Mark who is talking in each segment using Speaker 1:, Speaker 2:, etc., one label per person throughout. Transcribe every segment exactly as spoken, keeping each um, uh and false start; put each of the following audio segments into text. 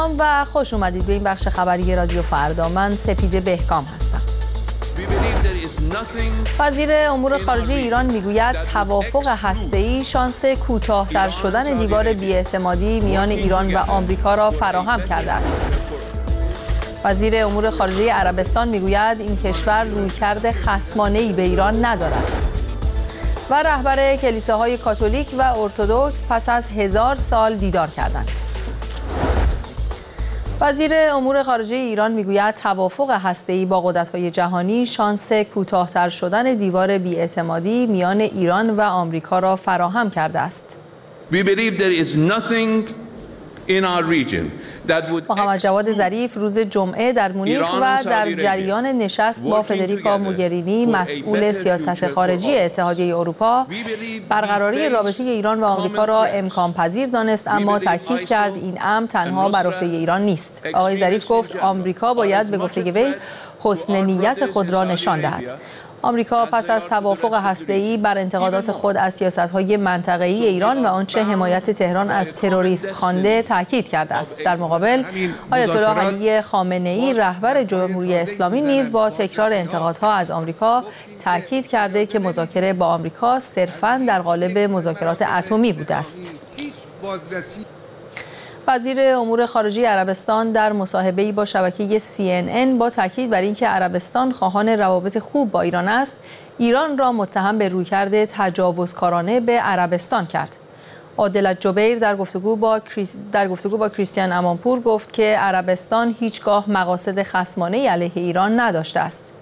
Speaker 1: سلام و خوش اومدید به این بخش خبری رادیو فردا. من سپیده بهکام هستم. وزیر امور خارجه ایران میگوید توافق هسته‌ای شانس کوتاه‌تر شدن دیوار بی‌اعتمادی میان ایران و آمریکا را فراهم کرده است. وزیر امور خارجه عربستان میگوید این کشور رویکرد خصمانه‌ای به ایران ندارد. و رهبر کلیساهای کاتولیک و ارتدوکس پس از هزار سال دیدار کردند. وزیر امور خارجه ایران میگوید توافق هسته‌ای با قدرت‌های جهانی شانس کوتاه‌تر شدن دیوار بی‌اعتمادی میان ایران و آمریکا را فراهم کرده است.
Speaker 2: We believe there is nothing in our region
Speaker 1: محمد جواد ظریف روز جمعه در مونیخ و در جریان نشست با فدریکا موگرینی مسئول سیاست خارجی اتحادیه اروپا برقراری رابطه ایران و آمریکا را امکان پذیر دانست، اما تاکید کرد این امر تنها بر عهده ایران نیست. آقای ظریف گفت آمریکا باید به گفته وی حسن نیت خود را نشان دهد. آمریکا پس از توافق هسته‌ای بر انتقادات خود از سیاست‌های منطقه‌ای ایران و آنچه حمایت تهران از تروریسم خوانده تاکید کرده است. در مقابل آیت الله علی خامنه‌ای رهبر جمهوری اسلامی نیز با تکرار انتقادها از آمریکا تاکید کرده که مذاکره با آمریکا صرفاً در قالب مذاکرات اتمی بوده است. وزیر امور خارجه عربستان در مصاحبه‌ای با شبکه سی ان ان با تاکید بر اینکه عربستان خواهان روابط خوب با ایران است، ایران را متهم به رویکرد تجاوزکارانه به عربستان کرد. عادل جبیر در گفتگو با کریس... در گفتگو با کریستیان امانپور گفت که عربستان هیچگاه مقاصد خصمانه‌ای علیه ایران نداشته است.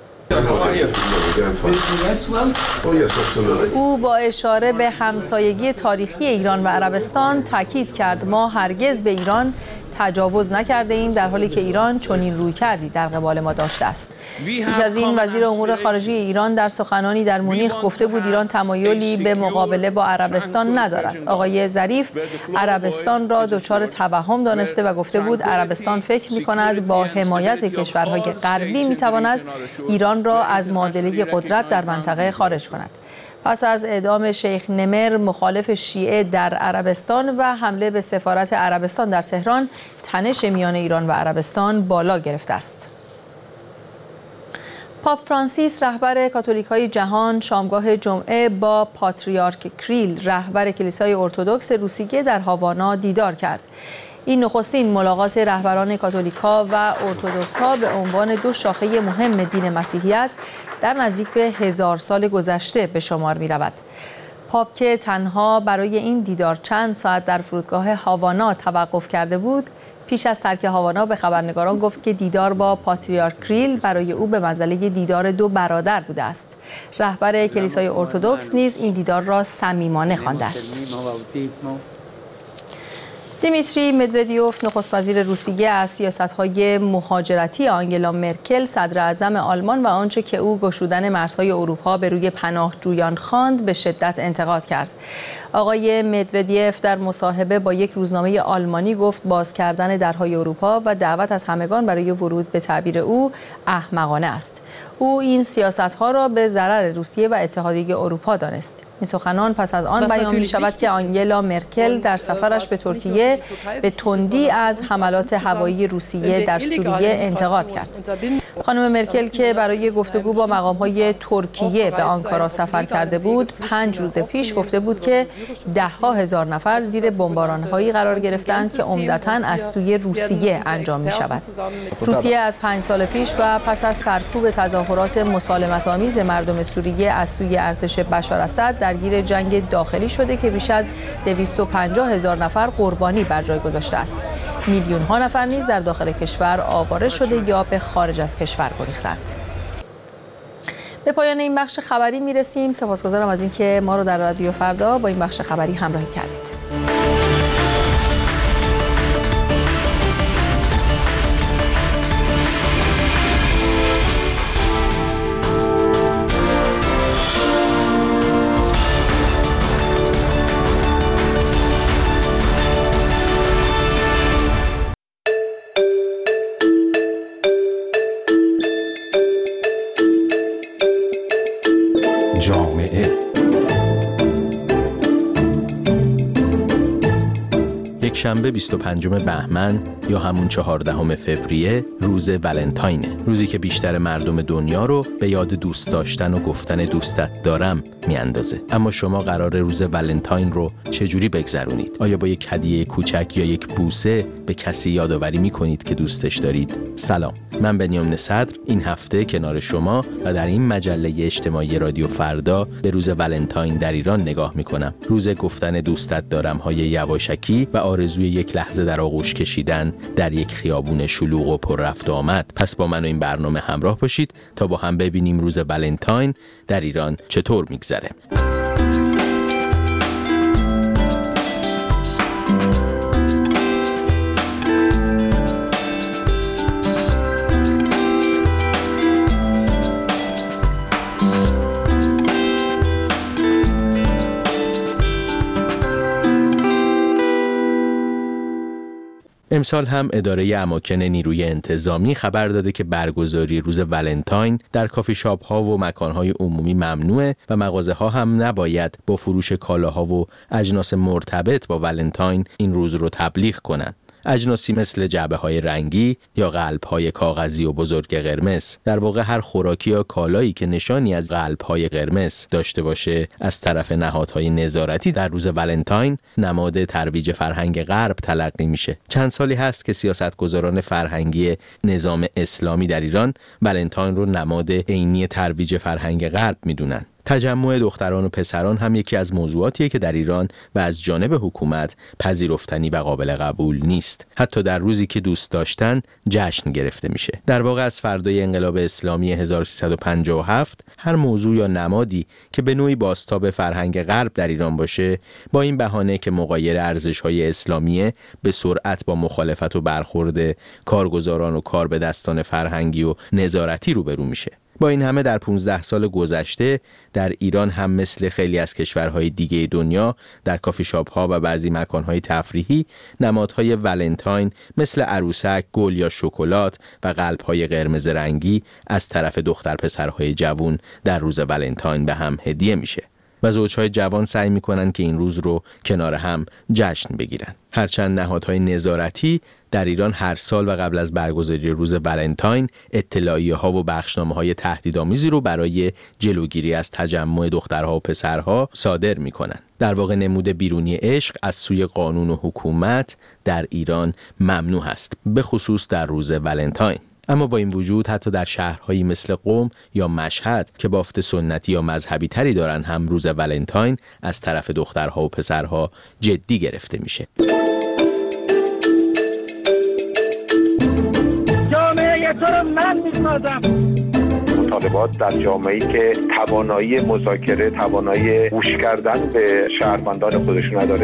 Speaker 1: او با اشاره به همسایگی تاریخی ایران و عربستان تاکید کرد ما هرگز به ایران تجاوز نکرده ایم، در حالی که ایران چنین روی کردی در قبال ما داشته است. پیش از این وزیر امور خارجه ایران در سخنانی در مونیخ گفته بود ایران تمایلی به مقابله با عربستان ندارد. آقای ظریف عربستان را دچار توهم دانسته و گفته بود عربستان فکر می‌کند با حمایت کشورهای غربی می‌تواند ایران را از معادله قدرت در منطقه خارج کند. پس از اعدام شیخ نمر مخالف شیعه در عربستان و حمله به سفارت عربستان در تهران، تنش میان ایران و عربستان بالا گرفته است. پاپ فرانسیس رهبر کاتولیک‌های جهان شامگاه جمعه با پاتریارک کریل رهبر کلیسای ارتدوکس روسیه در هاوانا دیدار کرد. این نخستین ملاقات رهبران کاتولیک‌ها و ارتدوکس‌ها به عنوان دو شاخه مهم دین مسیحیت در نزدیک به هزار سال گذشته به شمار می‌رود. پاپ که تنها برای این دیدار چند ساعت در فرودگاه هاوانا توقف کرده بود، پیش از ترک هاوانا به خبرنگاران گفت که دیدار با پاتریارک کریل برای او به منزله دیدار دو برادر بوده است. رهبر کلیسای ارتدوکس نیز این دیدار را صمیمانه خوانده است. دیمیتری مدودیوف نخست وزیر روسیه از سیاست‌های مهاجرتی آنگلا مرکل صدر اعظم آلمان و آنچه که او گشودن مرزهای اروپا به روی پناهجویان خواند به شدت انتقاد کرد. آقای مدودیوف در مصاحبه با یک روزنامه آلمانی گفت باز کردن درهای اروپا و دعوت از همگان برای ورود به تعبیر او احمقانه است. او این سیاست‌ها را به ضرر روسیه و اتحادیه اروپا دانست. این سخنان پس از آن بیان می شود که آنگلا مرکل در سفرش به ترکیه به تندی از حملات هوایی روسیه در سوریه انتقاد کرد. خانم مرکل که برای گفتگو با مقام‌های ترکیه به آنکارا سفر کرده بود، پنج روز پیش گفته بود که ده‌ها هزار نفر زیر بمباران‌هایی قرار گرفتند که عمدتاً از سوی روسیه انجام می‌شود. روسیه از پنج سال پیش و پس از سرکوب تظاهرات مسالمت‌آمیز مردم سوریه از سوی ارتش بشار اسد درگیر جنگ داخلی شده که بیش از دویست و پنجاه هزار نفر قربانی بر جای گذاشته است. میلیون‌ها نفر نیز در داخل کشور آواره شده یا به خارج از کشور گریختند. به پایان این بخش خبری میرسیم. سپاسگزارم از اینکه ما رو در رادیو فردا با این بخش خبری همراهی کردید.
Speaker 3: جامعه یکشنبه بیست و پنجم بهمن یا همون چهاردهم فوریه روز ولنتاینه، روزی که بیشتر مردم دنیا رو به یاد دوست داشتن و گفتن دوستت دارم میاندازه. اما شما قرار روز ولنتاین رو چجوری بگذرونید؟ آیا با یک هدیه کوچک یا یک بوسه به کسی یادآوری میکنید که دوستش دارید؟ سلام، من بنیامین صدر این هفته کنار شما و در این مجله اجتماعی رادیو فردا به روز ولنتاین در ایران نگاه میکنم. روز گفتن دوستت دارم های یواشکی و آرزوی یک لحظه در آغوش کشیدن در یک خیابون شلوغ و پر رفت و آمد. پس با من و این برنامه همراه باشید تا با هم ببینیم روز ولنتاین در ایران چطور میگذره. امسال هم اداره اماکن نیروی انتظامی خبر داده که برگزاری روز ولنتاین در کافی شاپ ها و مکان های عمومی ممنوعه و مغازه ها هم نباید با فروش کالاها و اجناس مرتبط با ولنتاین این روز رو تبلیغ کنن. اجناسی مثل جعبه های رنگی یا قلب های کاغذی و بزرگ قرمز، در واقع هر خوراکی یا کالایی که نشانی از قلب های قرمز داشته باشه از طرف نهادهای نظارتی در روز ولنتاین نماد ترویج فرهنگ غرب تلقی میشه. چند سالی هست که سیاستگزاران فرهنگی نظام اسلامی در ایران ولنتاین رو نماد عینی ترویج فرهنگ غرب میدونن. تجمع دختران و پسران هم یکی از موضوعاتیه که در ایران و از جانب حکومت پذیرفتنی و قابل قبول نیست. حتی در روزی که دوست داشتن جشن گرفته میشه. در واقع از فردای انقلاب اسلامی هزار و سیصد و پنجاه و هفت هر موضوع یا نمادی که به نوعی بازتاب فرهنگ غرب در ایران باشه با این بهانه که مغایر ارزش‌های اسلامیه به سرعت با مخالفت و برخورد کارگزاران و کاربدستان فرهنگی و نظارتی روبرو میشه. با این همه در پانزده سال گذشته در ایران هم مثل خیلی از کشورهای دیگه دنیا در کافی شاپ ها و بعضی مکانهای تفریحی نمادهای ولنتاین مثل عروسک، گل یا شکلات و قلب‌های قرمز رنگی از طرف دختر پسرهای جوان در روز ولنتاین به هم هدیه میشه و زوجهای جوان سعی میکنن که این روز رو کنار هم جشن بگیرن. هرچند نهادهای نظارتی در ایران هر سال و قبل از برگزاری روز ولنتاین اطلاعیه ها و بخشنامه های تهدیدآمیزی رو برای جلوگیری از تجمع دخترها و پسرها صادر میکنن. در واقع نمود بیرونی عشق از سوی قانون و حکومت در ایران ممنوع است، به خصوص در روز ولنتاین. اما با این وجود حتی در شهرهایی مثل قم یا مشهد که بافت سنتی یا مذهبی تری دارن هم روز ولنتاین از طرف دخترها و پسرها جدی گرفته میشه.
Speaker 4: جامعه تو رو من میسازم. مطالبات در جامعه‌ای که توانایی مذاکره، توانایی گوش کردن به شهروندان خودش نداره.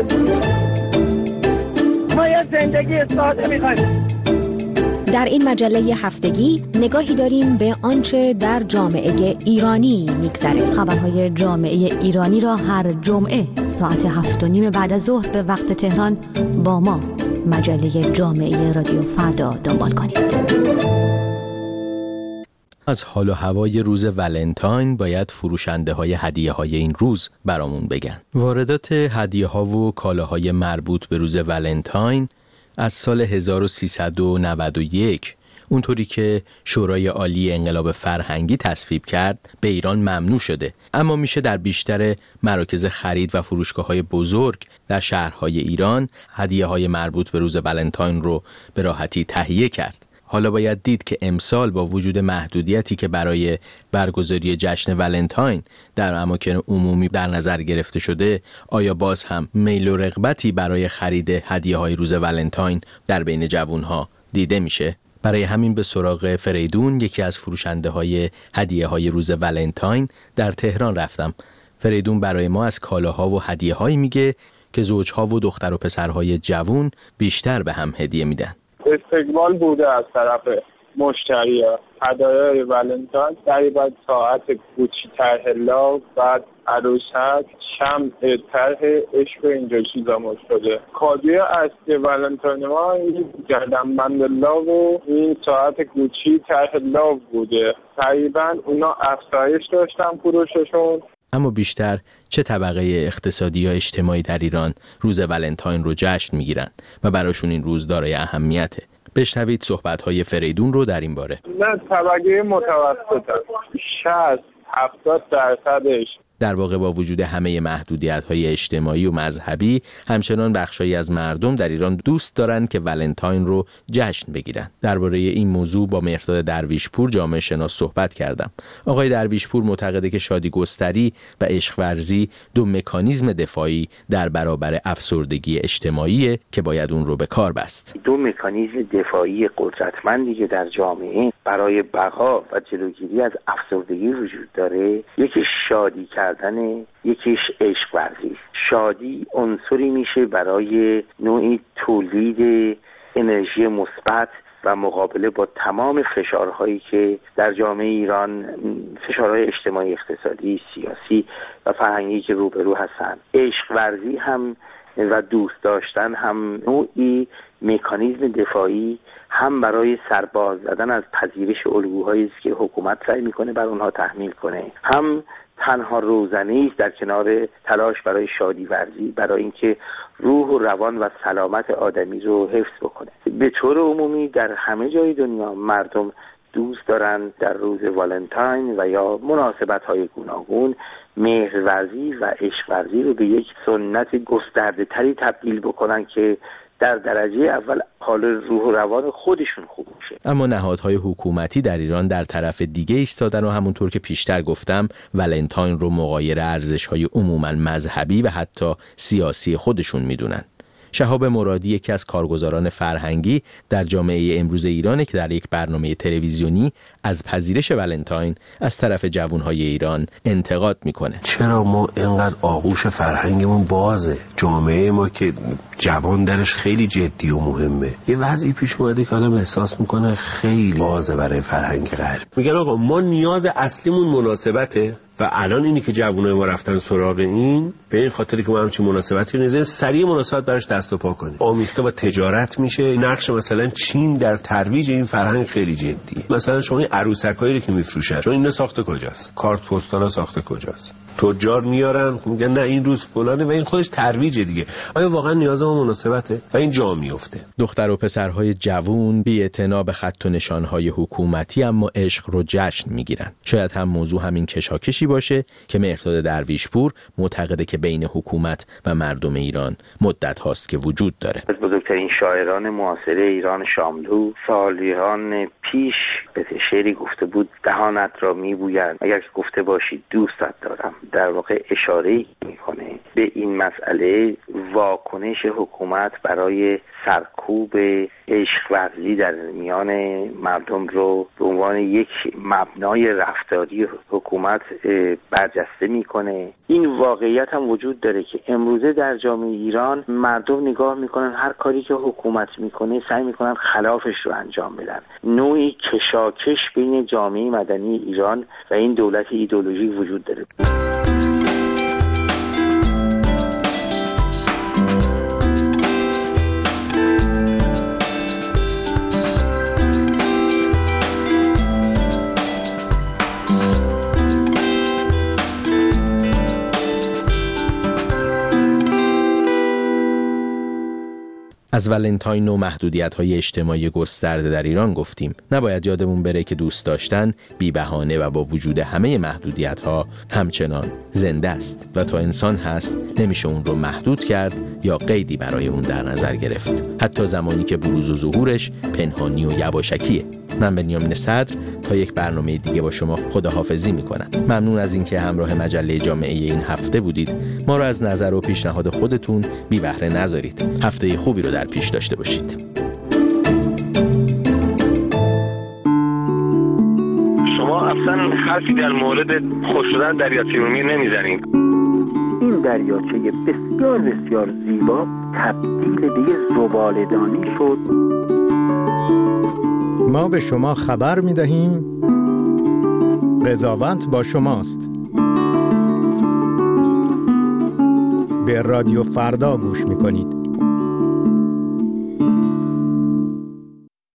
Speaker 4: ما یه زندگی ساده میخوایم.
Speaker 5: در این مجله هفتگی نگاهی داریم به آنچه در جامعه ایرانی میگذره.
Speaker 6: خبرهای جامعه ایرانی را هر جمعه ساعت هفت و نیم بعد از ظهر به وقت تهران با ما مجله جامعه رادیو فردا دنبال کنید.
Speaker 3: از حال و هوای روز ولنتاین باید فروشنده های هدیه های این روز برامون بگن. واردات هدیه ها و کالاهای مربوط به روز ولنتاین از سال هزار و سیصد و نود و یک اونطوری که شورای عالی انقلاب فرهنگی تصویب کرد به ایران ممنوع شده، اما میشه در بیشتر مراکز خرید و فروشگاه‌های بزرگ در شهرهای ایران هدیه‌های مربوط به روز ولنتاین رو به راحتی تهیه کرد. حالا باید دید که امسال با وجود محدودیتی که برای برگزاری جشن ولنتاین در اماکن عمومی در نظر گرفته شده، آیا باز هم میل و رغبتی برای خرید هدیه‌های روز ولنتاین در بین جوان‌ها دیده میشه؟ برای همین به سراغ فریدون، یکی از فروشنده‌های هدیه‌های روز ولنتاین در تهران رفتم. فریدون برای ما از کالاها و هدیه‌هایی میگه که زوج‌ها و دختر و پسرهای جوان بیشتر به هم هدیه میدن.
Speaker 7: استقبال بوده از طرف مشتری‌ها. هدایای ولنتاین تقریبا ساعت گوچی طرح لاو، بعد عروسک، شمع طرح عشق و اینجا چیزا مشت شده. کادوی اصلی ولنتاین ما این گردنبند لاو و این ساعت گوچی طرح لاو بوده. تقریبا اونا افزایش داشتن فروششون.
Speaker 3: اما بیشتر چه طبقه اقتصادی یا اجتماعی در ایران روز ولنتاین رو جشن میگیرن و براشون این روز دارای اهمیته؟ بشنوید صحبت‌های فریدون رو در این باره.
Speaker 7: نه، طبقه متوسط شصت هفتاد درصدش.
Speaker 3: در واقع با وجود همه محدودیت‌های اجتماعی و مذهبی، همچنان بخشایی از مردم در ایران دوست دارن که ولنتاین رو جشن بگیرن. درباره این موضوع با مهرداد درویشپور جامعه شناس صحبت کردم. آقای درویشپور معتقده که شادی گستری و عشق ورزی دو مکانیزم دفاعی در برابر افسردگی اجتماعی که باید اون رو به کار بست.
Speaker 8: دو مکانیزم دفاعی قدرتمندی که در جامعه برای بقا و جلوگیری از افسردگی وجود داره، یکی شادی کردن، یکیش عشق ورزی. شادی عنصری میشه برای نوعی تولید انرژی مثبت و مقابله با تمام فشارهایی که در جامعه ایران، فشارهای اجتماعی، اقتصادی، سیاسی و فرهنگی که روبرو هستند. عشق ورزی هم و دوست داشتن هم نوعی مکانیزم دفاعی هم برای سرباز زدن از پذیرش الگوهایی است که حکومت سعی میکنه بر اونها تحمیل کنه، هم تنها روزنه‌ای است در کنار تلاش برای شادی ورزی، برای اینکه روح و روان و سلامت آدمی رو حفظ بکنه. به طور عمومی در همه جای دنیا مردم دوست دارن در روز والنتاین و یا مناسبت‌های گوناگون مهرورزی و عشق ورزی رو به یک سنت گسترده تری تبدیل بکنن که در درجه اول حال روح و روان خودشون خوب میشه.
Speaker 3: اما نهادهای حکومتی در ایران در طرف دیگه ایستادن و همونطور که پیشتر گفتم ولنتاین رو مغایر ارزش‌های عموماً مذهبی و حتی سیاسی خودشون میدونن. شهاب مرادی یکی از کارگزاران فرهنگی در جامعه امروز ایرانه که در یک برنامه تلویزیونی از پذیرش ولنتاین از طرف جوانهای ایران انتقاد میکنه.
Speaker 9: چرا ما اینقدر آغوش فرهنگمون بازه؟ جامعه ما که جوان درش خیلی جدی و مهمه. یه وضعی پیش اومده که آدم احساس میکنه خیلی بازه برای فرهنگ غرب. میگن آقا ما نیاز اصلیمون مناسبته و الان اینی که جوانای ما رفتن سراغ این به این خاطری که ما همچین مناسبتی نیزه سریع مناسبت براش دست و پا کنیم. آمیخته با تجارت میشه. نقش مثلا چین در ترویج این فرهنگ خیلی جدی. مثلا شما این عروسکایی رو که میفروشن، چون اینا ساخته کجاست؟ کارت پستالا ساخته کجاست؟ تجار میارن میگن نه این روز فلانه و این خودش ترویج دیگه. آیا واقعا نیاز ما مناسبته و این جا میفته؟
Speaker 3: دختر و پسرهای جوون بی‌اعتنا به خط و نشانهای حکومتی اما عشق رو جشن میگیرن. شاید هم موضوع همین کشاکشی باشه که مهرداد درویشپور معتقده که بین حکومت و مردم ایران مدت هاست که وجود داره.
Speaker 8: از بزرگترین شاعران معاصر ایران شاملو سالیان پیش به شعری گفته بود دهانت را میبویند اگر که گفته باشی دوستت دارم. در واقع اشاره میکنه به این مسئله واکنش حکومت برای سرکوب عشق ورزی در میان مردم رو به عنوان یک مبنای رفتاری حکومت برجسته میکنه. این واقعیت هم وجود داره که امروزه در جامعه ایران مردم نگاه میکنن هر کاری که حکومت میکنه سعی میکنن خلافش رو انجام بدن. نوعی کشاکش بین جامعه مدنی ایران و این دولت ایدئولوژی وجود داره.
Speaker 3: از ولنتاین و محدودیت‌های اجتماعی گسترده در ایران گفتیم. نباید یادمون بره که دوست داشتن بی بهانه و با وجود همه محدودیت‌ها همچنان زنده است و تا انسان هست نمیشه اون رو محدود کرد یا قیدی برای اون در نظر گرفت. حتی زمانی که بروز و ظهورش پنهانی و یواشکیه. من بنیامین صدر تا یک برنامه دیگه با شما خداحافظی میکنم. ممنون از اینکه همراه مجله جامعه این هفته بودید. ما رو از نظر و پیشنهاد خودتون بی بهره نذارید. هفته خوبی رو در پیش داشته باشید.
Speaker 10: شما اصلا حرفی در مورد خوش شدن دریاچه ارومیه نمیزنید.
Speaker 8: این دریاچه بسیار بسیار زیبا تبدیل به یه زباله‌دانی شد.
Speaker 11: ما به شما خبر می‌دهیم قضاوت با شماست. به رادیو فردا گوش می‌کنید.